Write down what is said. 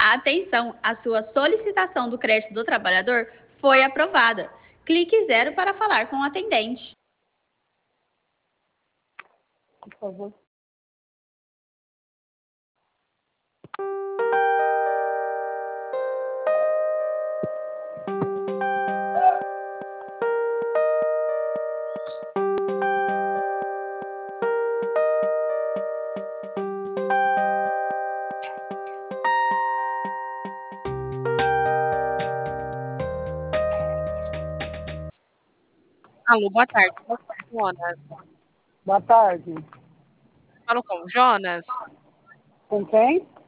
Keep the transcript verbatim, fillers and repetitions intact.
Atenção, a sua solicitação do crédito do trabalhador foi aprovada. Clique zero para falar com o atendente. Por favor. Alô, boa tarde. Jonas. Boa tarde. Falo com o Jonas? Com quem?